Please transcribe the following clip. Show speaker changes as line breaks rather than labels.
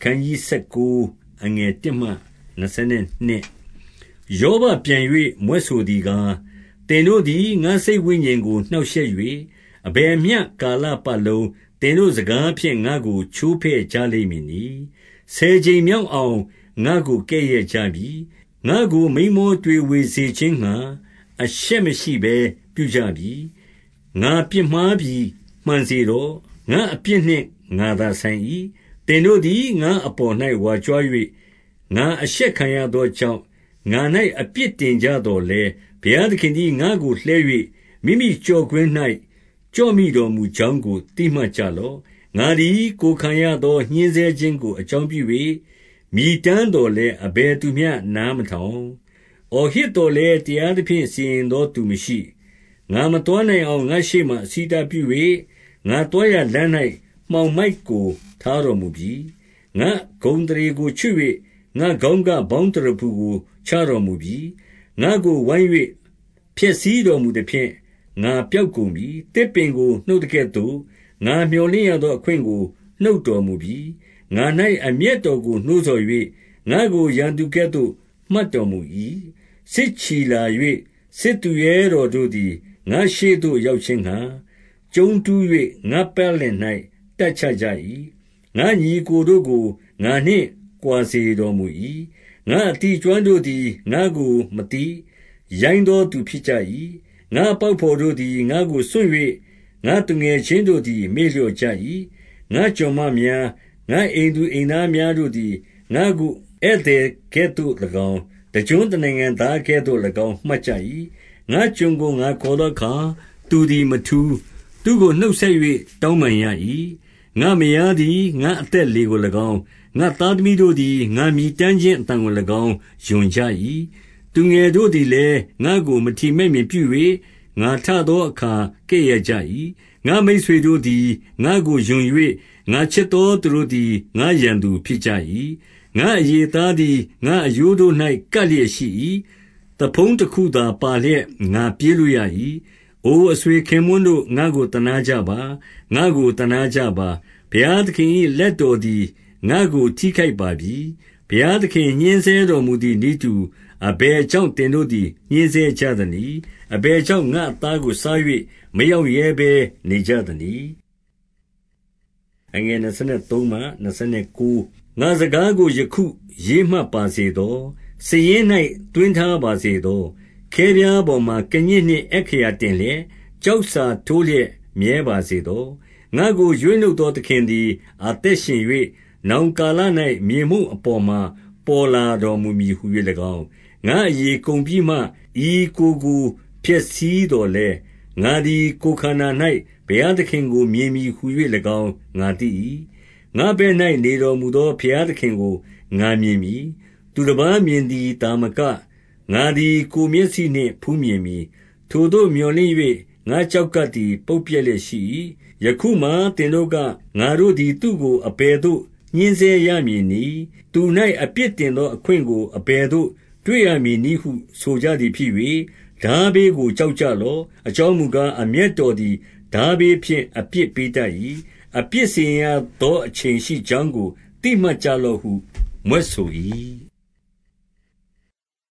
ခန်းကြီး19အငယ်1မှ22ယောဘပြန်၍မွဲ့ဆိုသည်ကားတင်တို့သည်ငါစိတ်ဝိညာဉ်ကိုနှောက်ယှက်၍အဘယ်မျှကာလပတ်လုံးတင်တို့စကားဖြင့်ငါကိုချိုးဖဲ့ကြလိမ့်မည်နီဆယ်ကြိမ်မြောက်အောင်ငါကိုကဲ့ရဲ့ကြပြီငါကိုမိန်မောတွေဝေစေခြင်းငှာအရှက်မရှိဘဲပြုကြပြီငါပြစ်မှားပြီမှန်စေတော့ငါအပြစ်နှင့်ငါသာဆိုင်၏တင်တို့သည်ငါအပေါ်၌ဝါကြွား၍ငါအရှက်ခံရသောကြောင့်ငါ၌အပြစ်တင်ကြတော်လဲဘုရားသခင်သည်ငါကိုလှဲ၍မိမိကြော်ကွင်း၌ကြော့မိတော်မူကြောင်းကိုသိမှတ်ကြလော့ငါသည်ကိုခံရသောညှင်းဆဲခြင်းကိုအကြောင်းပြု၍မြည်တမ်းတော်လဲအဘယ်သူမျှနားမထောင်အော်ဟစ်တော်လဲတရားသဖြင့်စီရင်သောသူမရှိငါမတော်နိုင်အောင်ငါရှိမှအစီတာပြု၍ငါတော်ရလမ်း၌မှောင်မိုက်ကိုထားတော်မူပြီငါဂုံတရေကိုချွတ်၍ငါခေါင်းကဘောင်းတရဖူကိုချတော်မူပြီငါကိုဝိုင်း၍ဖျက်ဆီးတော်မူသည်ဖြင့်ငါပျောက်ကုန်ပြီတစ်ပင်ကိုနှုတ်တကဲ့သို့ငါမျှော်လင့်ရသောအခွင့်ကိုနှုတ်တော်မူပြီငါ၌အမျက်တော်ကိုနှိုးဆော်၍ငါကိုရန်သူကဲ့သို့မှတ်တော်မူ၏စစ်ချီလာ၍စစ်သူရဲတော်တို့သည်ငါရှေ့သို့ရောက်ခြင်းငှာကျုံတူး၍ငါပတ်လည်၌တက်ချကြ၏ငါညီကိုတို့ကိုငါနှင့်ကွာစေတော်မူ၏ငါအတိကျွမ်းတို့သည်ငါကိုမသိရိုင်းသောသူဖြစ်ကြ၏ငါပေါက်ဖော်တို့သည်ငါကိုစွန့်၍ငါသူငယ်ချင်းတို့သည်မေ့လျော့ကြ၏ငါကျွန်မများငါအိမ်သူအိမ်သားများတို့သည်ငါကိုဧည့်သည်ကဲ့သို့၎င်းတကြွတနိုင်ငံသားကဲ့သို့၎င်းမှတ်ကြ၏ငါကျွန်ကိုငါခေါ်သောအခါသူသည်မထူးသူကိုနှုတ်ဆက်၍တောင်းပန်ရ၏ငါမယားသည်ငါအသက်လေကို၎င်းငါသားသမီးတို့သည်ငါမြည်တမ်းခြင်းအတန်ကို၎င်းယွန်ကြ၏သူငယ်တို့သည်လည်းငါကိုမထီမဲ့မြင်ပြု၍ငါထသောအခါကဲ့ရဲ့ကြ၏ငါမိတ်ဆွေတို့သည်ငါကိုယွန်၍ငါချစ်သောသူတို့သည်ငါရန်သူဖြစ်ကြ၏ငါအယေသားသည်ငါအယိုးတို့၌ကပ်လျက်ရှိ၏တဖုံးတစ်ခုသာပါလျက်ငါပြေးလို့ရ၏အိုအဆွေခင်မွန်းတို့ငါကိုတနာကြပါငါကိုတနာကြပါဘုရားသခင်၏လက်တော်သည်ငါကိုထိခိုက်ပါပြီဘုရားသခင်ညှင်းဆဲတော်မူသည့်ဤသူအဘယ်ကြောင့်တင်တို့သည်ညှင်းဆဲကြသနည်းအဘယ်ကြောင့်ငါအသားကိုစား၍မရောက်ရဲဘဲနေကြသနည်းအငယ်23မှ29ငါစကားကိုယခုရေးမှတ်ပါစေသောစည်ရင်၌တွင်ထားပါစေသောခဲပြားပေါ်မှကညစ်နှင့်အခရာတင်လျက်ကြောက်စာထိုးလျက်မြဲပါစေသောငါကိုရွေးနှုတ်သောသခင်သည်အသက်ရှင်၍နောင်ကာလ၌မြေမှုအပေါ်မှာပေါ်လာတော်မူမည်ဟု၍၎င်းငါအရေကုန်ပြီးမှဤကိုဖျက်ဆီးတော်လဲငါသည်ကိုခန္ဓာ၌ဘုရားသခင်ကိုမြင်မည်ဟု၍၎င်းငါသိ၏ငါဘဲ့၌နေတော်မူသောဘုရားသခင်ကိုငါမြင်မည်သူတစ်ပါးမြင်သည်တာမကငါသည်ကိုမျက်စိနှင့်ဖူးမြင်မည်ထိုသို့မျှော်လင့်၍ငါကြောက်ကပ်သည်ပုပ်ပြက်လျက်ရှိ၏ယခုမှတင်တို့ကငါတို့သည်သူ့ကိုအဘယ်သို့ညှင်းဆဲရမည်နည်းသူ၌အပြစ်တင်သောအခွင့်ကိုအဘယ်သို့တွေ့ရမည်နည်းဟုဆိုကြသည်ဖြစ်၍ထားဘေးကိုကြောက်ကြလော့အကြောင်းမူကားအမျက်တော်သည်ထားဘေးဖြင့်အပြစ်ပေးတတ်၏အပြစ်စီရင်ရသောအချိန်ရှိကြောင်းကိုသိမှတ်ကြလော့ဟုမြွက်ဆို၏